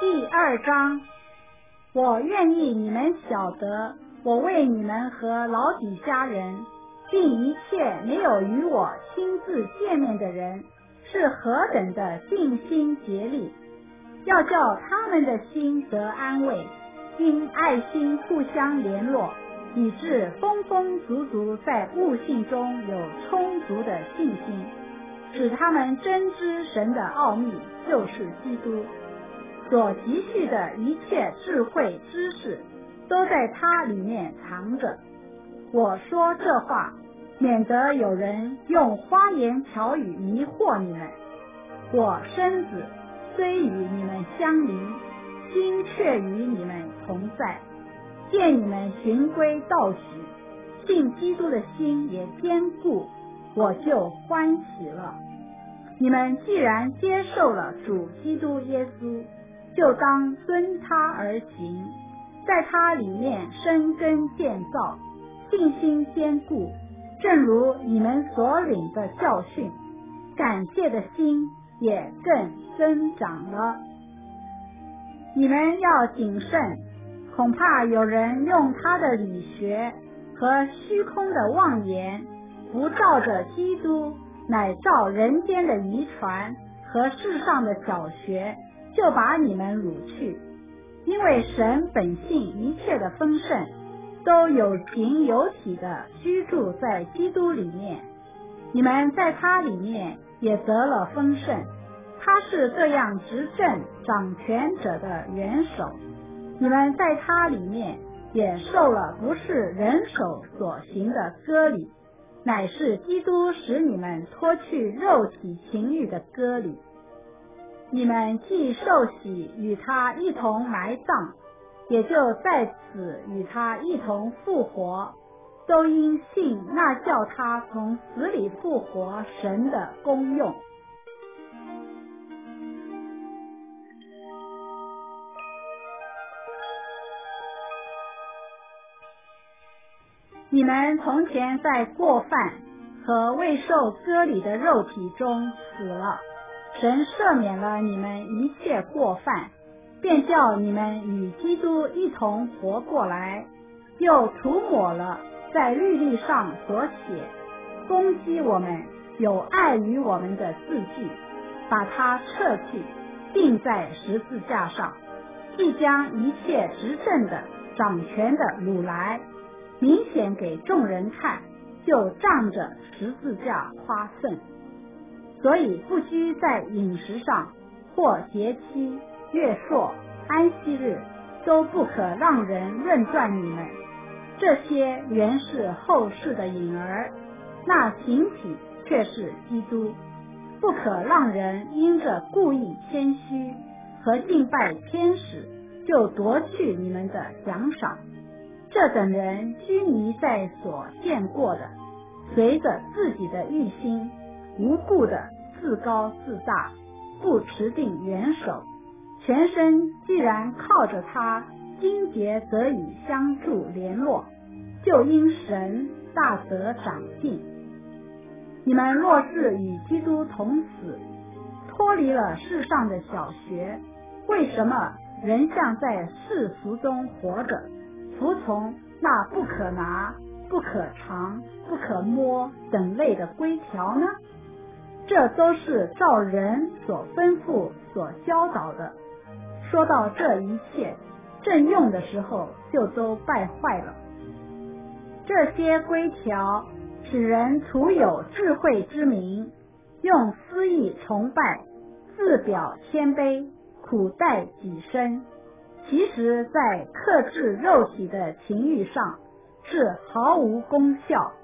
第2章，我愿意你们晓得，我为你们和老底嘉人，并一切没有与我亲自见面的人，是何等的尽心竭力，要叫他们的心得安慰，因爱心互相联络，以致丰丰足足在悟性中有充足的信心，使他们真知神的奥秘，就是基督，所积蓄的一切智慧知识都在他里面藏着。我说这话，免得有人用花言巧语迷惑你们。我身子虽与你们相离，心却与你们同在。见你们循规蹈矩，信基督的心也坚固，我就欢喜了。你们既然接受了主基督耶稣，就当遵他而行，在他里面生根建造，信心坚固，正如你们所领的教训，感谢的心也更增长了。你们要谨慎，恐怕有人用他的理学和虚空的妄言，不照着基督，乃照人间的遗传和世上的小学，就把你们掳去。因为神本性一切的丰盛，都有形有体的居住在基督里面，你们在他里面也得了丰盛。他是这样执政掌权者的元首，你们在他里面也受了不是人手所行的割礼，乃是基督使你们脱去肉体情欲的割礼。你们既受洗与他一同埋葬，也就在此与他一同复活，都因信那叫他从死里复活神的功用。你们从前在过犯和未受割礼的肉体中死了，神赦免了你们一切过犯，便叫你们与基督一同活过来，又涂抹了在律例上所写攻击我们有碍于我们的字句，把它撤去，钉在十字架上，即将一切执政的掌权的掳来，明显给众人看，就仗着十字架夸胜。所以不拘在饮食上，或节期、月朔、安息日，都不可让人论断你们。这些原是后世的影儿，那形体却是基督。不可让人因着故意谦虚和敬拜天使，就夺去你们的奖赏。这等人拘泥在所见过的，随着自己的欲心，无故的自高自大，不持定元首，全身既然靠着他经节得以相助联络，就因神大得长进。你们若是与基督同死，脱离了世上的小学，为什么仍像在世俗中活着，服从那不可拿、不可尝、不可摸等类的规条呢？这都是照人所吩咐所教导的。说到这一切，正用的时候就都败坏了。这些规条使人徒有智慧之名，用私意崇拜，自表谦卑，苦待己身，其实在克制肉体的情欲上是毫无功效。